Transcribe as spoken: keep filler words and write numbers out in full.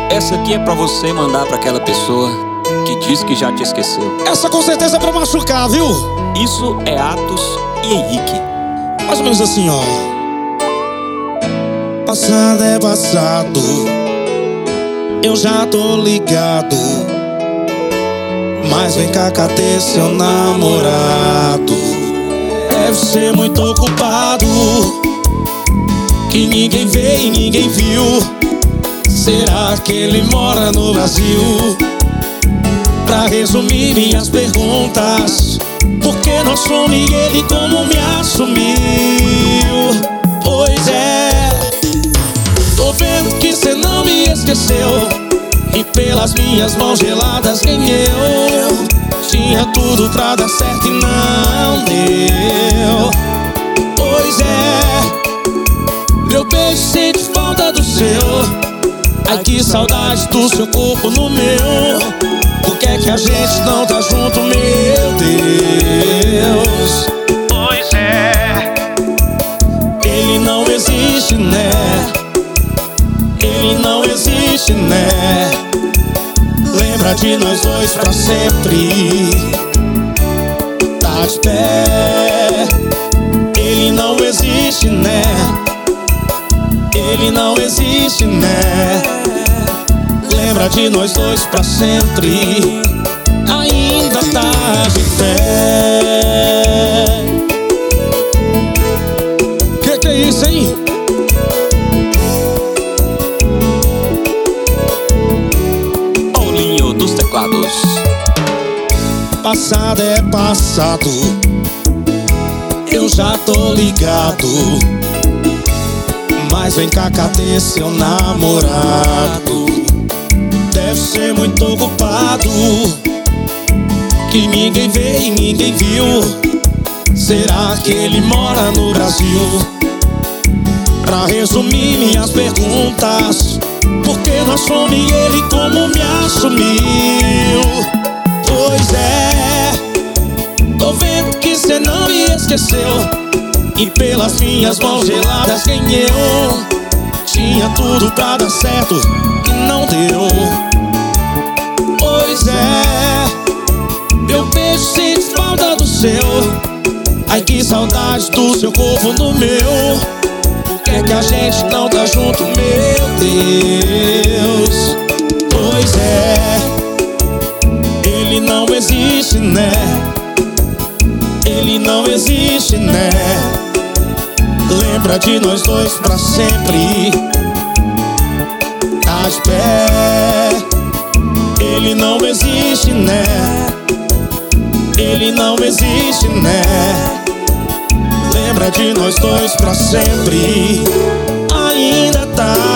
Essa aqui é pra você mandar pra aquela pessoa que diz que já te esqueceu. Essa com certeza é pra machucar, viu? Isso é Atos e Henrique. Mais ou menos assim, ó. Passado é passado, eu já tô ligado. Mas vem cá, cadê seu namorado? Deve ser muito ocupado, que ninguém vê e ninguém viu. Será que ele mora no Brasil? Pra resumir minhas perguntas, por que não assume ele como me assumiu? Pois é, tô vendo que cê não me esqueceu, e pelas minhas mãos geladas quem eu tinha tudo pra dar certo e não deu. Pois é, meu beijo sente falta do seu. Ai, que saudade do seu corpo no meu. Por que é que a gente não tá junto, meu Deus? Pois é, ele não existe, né? Ele não existe, né? Lembra de nós dois pra sempre, tá de pé. Ele não existe, né? Ele não existe, né? Lembra de nós dois pra sempre, ainda tá de pé. Que que é isso, hein? Paulinho dos teclados. Passado é passado, eu já tô ligado. Mas vem cá, cadê seu namorado? Deve ser muito ocupado, que ninguém vê e ninguém viu. Será que ele mora no Brasil? Pra resumir minhas perguntas, por que não assume ele como me assumiu? Pois é, tô vendo que cê não me esqueceu, e pelas minhas mãos geladas quem eu tinha tudo pra dar certo e não deu. Pois é, meu beijo sente falta do seu. Ai, que saudade do seu corpo no meu. Por que é que a gente não tá junto, meu Deus? Pois é, ele não existe, né? Ele não existe, né? Lembra de nós dois pra sempre, tá de pé. Ele não existe, né? Ele não existe, né? Lembra de nós dois pra sempre, ainda tá